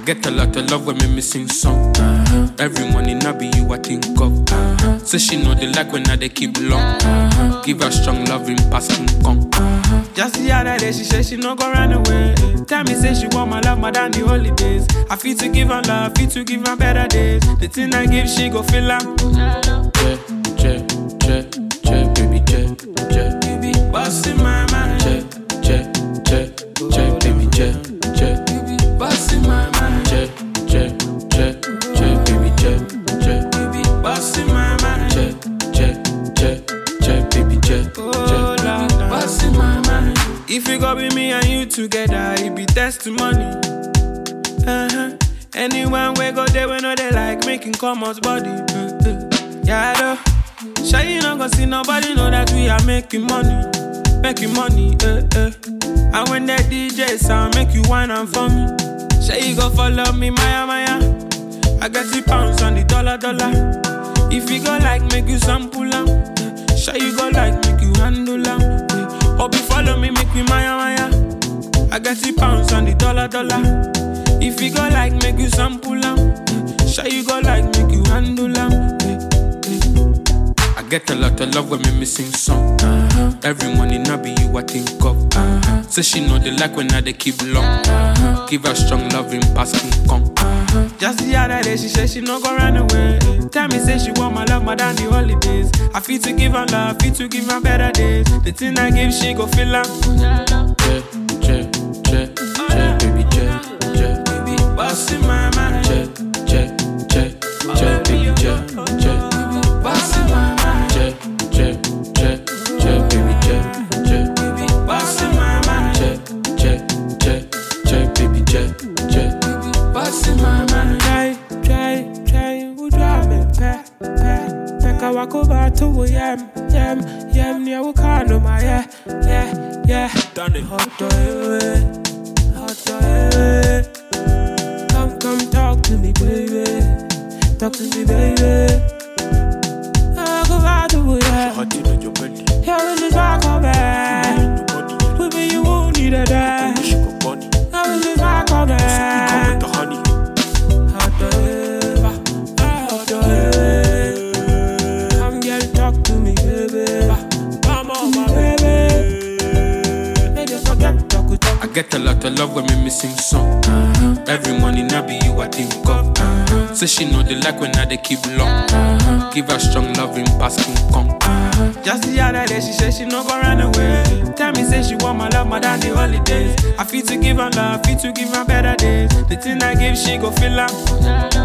get a lot of love when me sing song. Every morning I be you I think of. Say she know they like when I they keep long. Give her strong loving passing come. Just the other day she said she no go run away. Tell me say she want my love more than the holidays. I feel to give her love, feel to give her better days. The thing I give she go feel her. Baby, baby, boss in my mind. Baby, boss in my mind. Baby, baby, boss in my mind. Baby, oh Lord, boss in my mind. If you go with me and you together, it be testimony. Anyone we go there, we know they like making come out body. Yeah, though. Sure you not gonna see nobody know that we are making money. Making money, And when the DJ sound make you whine and for me. Sure you go follow me, Maya. I got the pounds on the dollar. If you go like make you sample am. Sure you go like make you handle am. Hope you follow me, make me Maya. I got the pounds on the dollar. If you go like make you sample am. Sure you go like make you handle am. I get a lot of love when me sing song. Every morning I be you I think of. Say she know they like when I they keep long. Give her strong loving passing come. Just the other day she said she no go run away. Tell me say she want my love more than the holidays. I feel to give her love, feel to give her better days. The thing I give she go feel her. Baby, baby, boss in my mind. Baby, boss in my mind. Baby, boss in my mind. Baby, boss in my mind. Try, who drive me, Peka wako bato wo yam, near wo car no my yeah. done it. Hot oil. Come talk to me, baby. Talk to me, baby. I go bato wo yam. Hot in your belly. Yeah, when this back up back. With me you won't need a dad. I will just back up back. Hot oil. Come girl, talk to me, baby. Come on, my baby. Make you forget, talk. I get a lot of love when me sing song. Every morning I be you I think of. Say she know they like when I they keep long. Give her strong loving passing come. Just the other day she said she no go run away. Tell me say she want my love more than the holidays. I feel to give her love, feel to give her better days. The thing I give she go feel her.